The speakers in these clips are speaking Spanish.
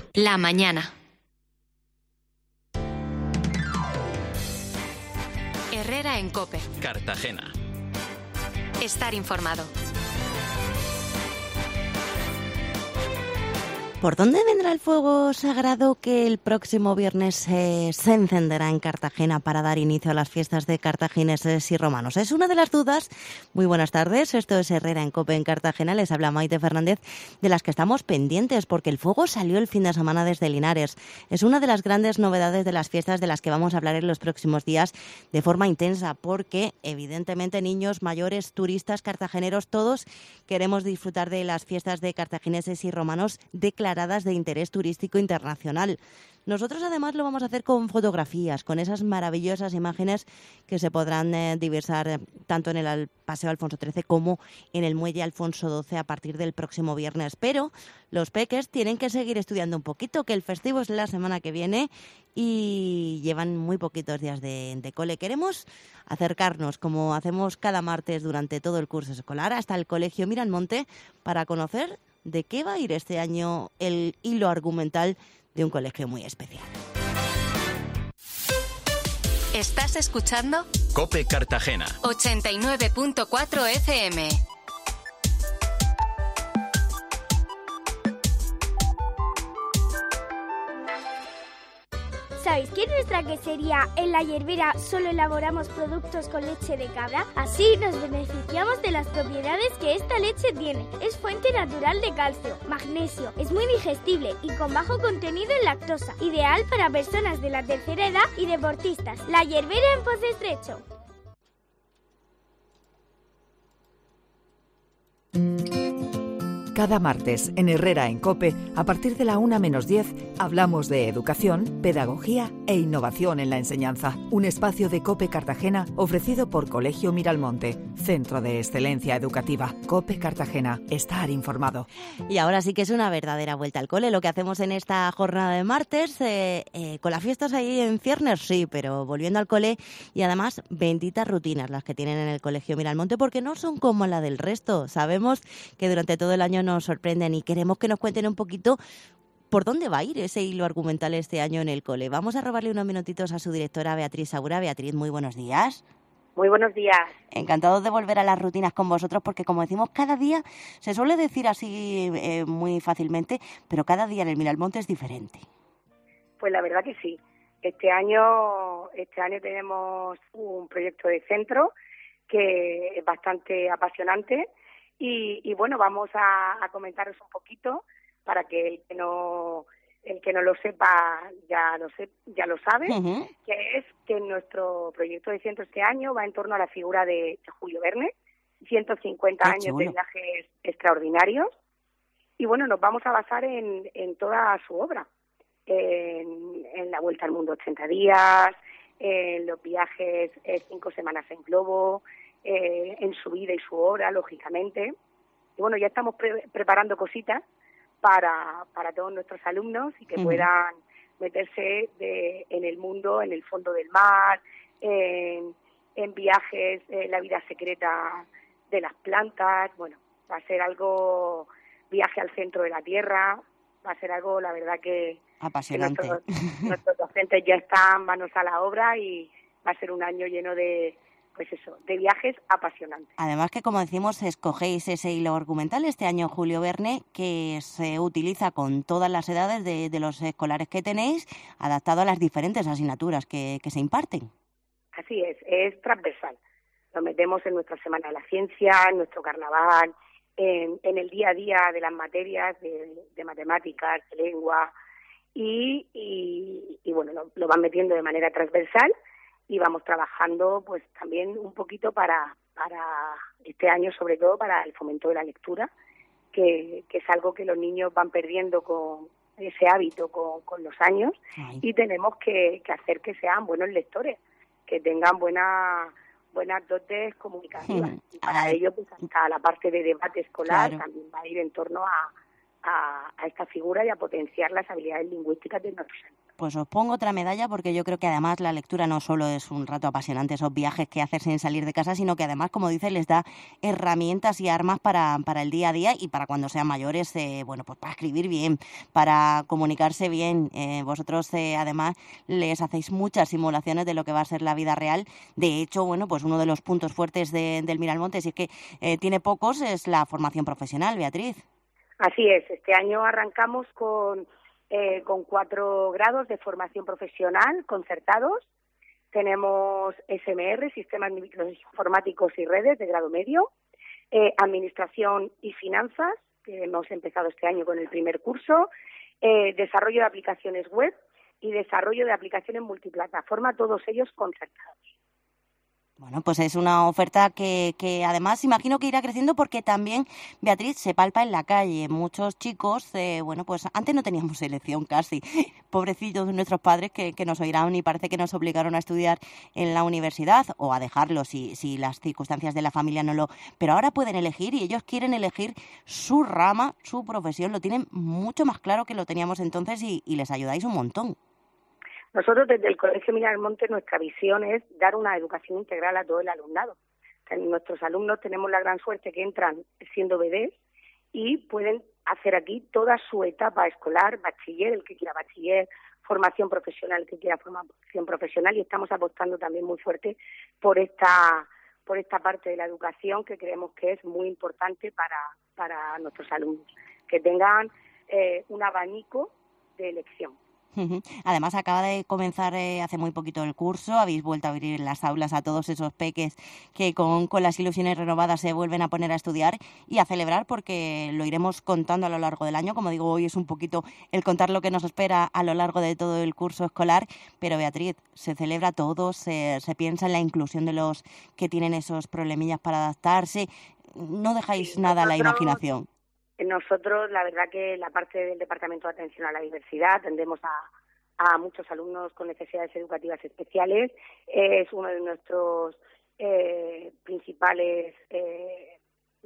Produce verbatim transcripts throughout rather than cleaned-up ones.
La mañana. Herrera en COPE. Cartagena. Estar informado. ¿Por dónde vendrá el fuego sagrado que el próximo viernes eh, se encenderá en Cartagena para dar inicio a las fiestas de cartagineses y romanos? Es una de las dudas. Muy buenas tardes, esto es Herrera en COPE en Cartagena. Les habla Maite Fernández, de las que estamos pendientes, porque el fuego salió el fin de semana desde Linares. Es una de las grandes novedades de las fiestas de las que vamos a hablar en los próximos días de forma intensa, porque evidentemente niños, mayores, turistas, cartageneros, todos queremos disfrutar de las fiestas de cartagineses y romanos declaradas de interés turístico internacional. Nosotros además lo vamos a hacer con fotografías, con esas maravillosas imágenes que se podrán eh, divisar eh, tanto en el Paseo Alfonso trece como en el Muelle Alfonso doce a partir del próximo viernes. Pero los peques tienen que seguir estudiando un poquito, que el festivo es la semana que viene y llevan muy poquitos días de, de cole. Queremos acercarnos, como hacemos cada martes durante todo el curso escolar, hasta el Colegio Miralmonte para conocer de qué va a ir este año el hilo argumental de un colegio muy especial. ¿Estás escuchando? COPE Cartagena. ochenta y nueve punto cuatro F M. ¿Sabéis que en nuestra quesería, en La Hierbera, solo elaboramos productos con leche de cabra? Así nos beneficiamos de las propiedades que esta leche tiene. Es fuente natural de calcio, magnesio, es muy digestible y con bajo contenido en lactosa. Ideal para personas de la tercera edad y deportistas. La Hierbera en Pozo Estrecho. Cada martes en Herrera en COPE, a partir de la una menos diez, hablamos de educación, pedagogía e innovación en la enseñanza. Un espacio de COPE Cartagena ofrecido por Colegio Miralmonte, Centro de Excelencia Educativa. COPE Cartagena, estar informado. Y ahora sí que es una verdadera vuelta al cole lo que hacemos en esta jornada de martes. Eh, eh, con las fiestas ahí en ciernes, sí, pero volviendo al cole y además benditas rutinas las que tienen en el Colegio Miralmonte, porque no son como la del resto. Sabemos que durante todo el año nos sorprenden y queremos que nos cuenten un poquito por dónde va a ir ese hilo argumental este año en el cole. Vamos a robarle unos minutitos a su directora Beatriz Segura. Beatriz, muy buenos días. Muy buenos días. Encantados de volver a las rutinas con vosotros porque, como decimos, cada día, se suele decir así eh, muy fácilmente, pero cada día en el Miralmonte es diferente. Pues la verdad que sí. Este año, este año tenemos un proyecto de centro que es bastante apasionante. Y, y bueno, vamos a, a comentaros un poquito para que el que no el que no lo sepa ya lo sé, ya lo sabe, uh-huh. Que es que nuestro proyecto de centro este año va en torno a la figura de, de Julio Verne, ciento cincuenta Qué años chulo. De viajes extraordinarios. Y bueno, nos vamos a basar en, en toda su obra, en, en la Vuelta al Mundo ochenta días, en los viajes eh, cinco semanas en globo, Eh, en su vida y su obra, lógicamente. Y bueno, ya estamos pre- preparando cositas para, para todos nuestros alumnos y que uh-huh. puedan meterse de, en el mundo, en el fondo del mar, en, en viajes, en la vida secreta de las plantas. Bueno, va a ser algo, viaje al centro de la Tierra, va a ser algo, la verdad que, apasionante. que nuestros, nuestros docentes ya están manos a la obra y va a ser un año lleno de pues eso, de viajes apasionantes. Además que, como decimos, escogéis ese hilo argumental este año, Julio Verne, que se utiliza con todas las edades de, de los escolares que tenéis, adaptado a las diferentes asignaturas que, que se imparten. Así es, es transversal. Lo metemos en nuestra Semana de la Ciencia, en nuestro carnaval, en, en el día a día de las materias de, de matemáticas, de lengua, y, y, y bueno, lo, lo van metiendo de manera transversal. Y vamos trabajando pues también un poquito para para este año, sobre todo para el fomento de la lectura, que, que es algo que los niños van perdiendo con ese hábito con, con los años. Ay. Y tenemos que, que hacer que sean buenos lectores, que tengan buena, buenas dotes comunicativas. Sí. Y para Ay. ello, pues hasta la parte de debate escolar claro. también va a ir en torno a, a, a esta figura y a potenciar las habilidades lingüísticas de nuestros alumnos. pues os pongo otra medalla, porque yo creo que además la lectura no solo es un rato apasionante, esos viajes que haces sin salir de casa, sino que además, como dices, les da herramientas y armas para, para el día a día y para cuando sean mayores, eh, bueno, pues para escribir bien, para comunicarse bien. Eh, vosotros eh, además les hacéis muchas simulaciones de lo que va a ser la vida real. De hecho, bueno, pues uno de los puntos fuertes de, del Miralmonte, si es que eh, tiene pocos, es la formación profesional, Beatriz. Así es, este año arrancamos con, eh, con cuatro grados de formación profesional concertados. Tenemos S M R, Sistemas Informáticos y Redes, de grado medio, eh, Administración y Finanzas, que hemos empezado este año con el primer curso, eh, Desarrollo de Aplicaciones Web y Desarrollo de Aplicaciones Multiplataforma, todos ellos concertados. Bueno, pues es una oferta que, que además imagino que irá creciendo, porque también, Beatriz, se palpa en la calle. Muchos chicos, eh, bueno, pues antes no teníamos elección casi. Pobrecitos de nuestros padres que, que nos oirán y parece que nos obligaron a estudiar en la universidad o a dejarlo si, si las circunstancias de la familia no lo... Pero ahora pueden elegir y ellos quieren elegir su rama, su profesión. Lo tienen mucho más claro que lo teníamos entonces y, y les ayudáis un montón. Nosotros desde el Colegio Miralmonte nuestra visión es dar una educación integral a todo el alumnado. Nuestros alumnos tenemos la gran suerte que entran siendo bebés y pueden hacer aquí toda su etapa escolar, bachiller, el que quiera bachiller, formación profesional, el que quiera formación profesional, y estamos apostando también muy fuerte por esta por esta parte de la educación que creemos que es muy importante para, para nuestros alumnos, que tengan eh, un abanico de elección. Además, acaba de comenzar eh, hace muy poquito el curso. Habéis vuelto a abrir las aulas a todos esos peques que con, con las ilusiones renovadas se vuelven a poner a estudiar y a celebrar, porque lo iremos contando a lo largo del año. Como digo, hoy es un poquito el contar lo que nos espera a lo largo de todo el curso escolar. Pero, Beatriz, se celebra todo, se, se piensa en la inclusión de los que tienen esos problemillas para adaptarse. No dejáis sí, nada nosotros... a la imaginación. Nosotros, la verdad que la parte del Departamento de Atención a la Diversidad atendemos a, a muchos alumnos con necesidades educativas especiales. Es uno de nuestros eh, principales, eh,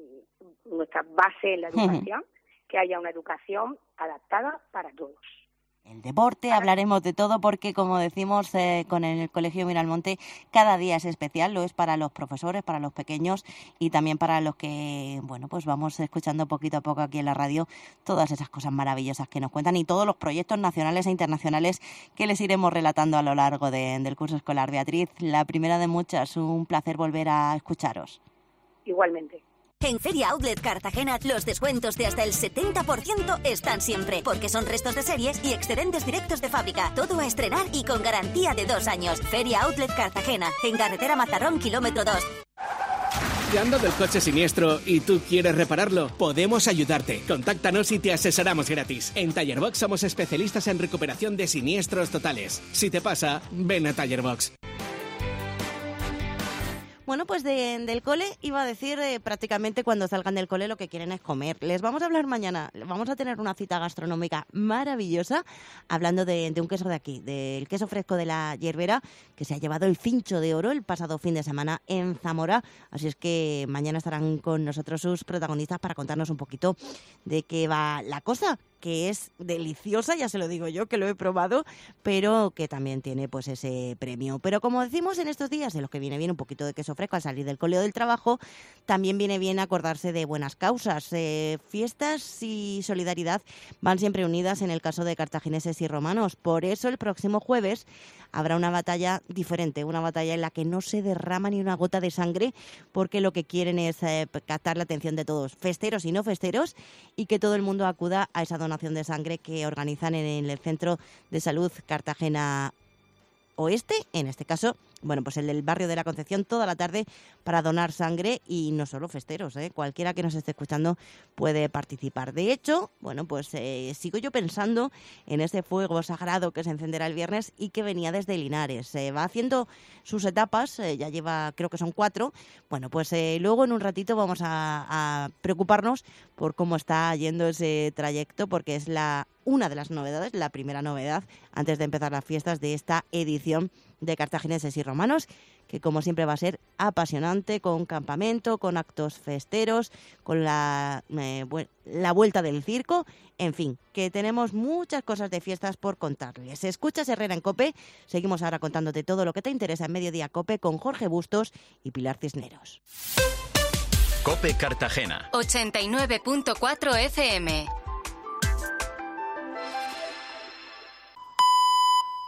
nuestra base en la educación, que haya una educación adaptada para todos. El deporte, hablaremos de todo, porque como decimos eh, con el Colegio Miralmonte, cada día es especial, lo es para los profesores, para los pequeños y también para los que, bueno, pues vamos escuchando poquito a poco aquí en la radio todas esas cosas maravillosas que nos cuentan y todos los proyectos nacionales e internacionales que les iremos relatando a lo largo de, del curso escolar. Beatriz, la primera de muchas, un placer volver a escucharos. Igualmente. En Feria Outlet Cartagena, los descuentos de hasta el setenta por ciento están siempre, porque son restos de series y excedentes directos de fábrica. Todo a estrenar y con garantía de dos años. Feria Outlet Cartagena, en carretera Mazarrón, kilómetro dos. ¿Te han dado el coche siniestro y tú quieres repararlo? Podemos ayudarte. Contáctanos y te asesoramos gratis. En Tallerbox somos especialistas en recuperación de siniestros totales. Si te pasa, ven a Tallerbox. Bueno, pues de, del cole iba a decir eh, prácticamente cuando salgan del cole lo que quieren es comer. Les vamos a hablar mañana, vamos a tener una cita gastronómica maravillosa hablando de, de un queso de aquí, del queso fresco de la Hierbera, que se ha llevado el Cincho de Oro el pasado fin de semana en Zamora. Así es que mañana estarán con nosotros sus protagonistas para contarnos un poquito de qué va la cosa, que es deliciosa, ya se lo digo yo, que lo he probado, pero que también tiene pues ese premio. Pero como decimos en estos días, en los que viene bien un poquito de queso fresco al salir del cole o del trabajo, también viene bien acordarse de buenas causas. Eh, fiestas y solidaridad van siempre unidas en el caso de cartagineses y romanos. Por eso el próximo jueves habrá una batalla diferente, una batalla en la que no se derrama ni una gota de sangre, porque lo que quieren es eh, captar la atención de todos, festeros y no festeros, y que todo el mundo acuda a esa donación de sangre que organizan en el Centro de Salud Cartagena Oeste, en este caso, bueno, pues el del barrio de la Concepción, toda la tarde para donar sangre, y no solo festeros, ¿eh? Cualquiera que nos esté escuchando puede participar. De hecho, bueno, pues eh, sigo yo pensando en ese fuego sagrado que se encenderá el viernes y que venía desde Linares. Eh, va haciendo sus etapas, eh, ya lleva, creo que son cuatro. Bueno, pues eh, luego en un ratito vamos a, a preocuparnos por cómo está yendo ese trayecto, porque es la una de las novedades, la primera novedad antes de empezar las fiestas de esta edición de Cartagineses y Romanos, que como siempre va a ser apasionante, con campamento, con actos festeros, con la, eh, la vuelta del circo, en fin, que tenemos muchas cosas de fiestas por contarles. Escuchas Herrera en COPE, seguimos ahora contándote todo lo que te interesa en Mediodía COPE con Jorge Bustos y Pilar Cisneros. COPE Cartagena. ochenta y nueve punto cuatro F M.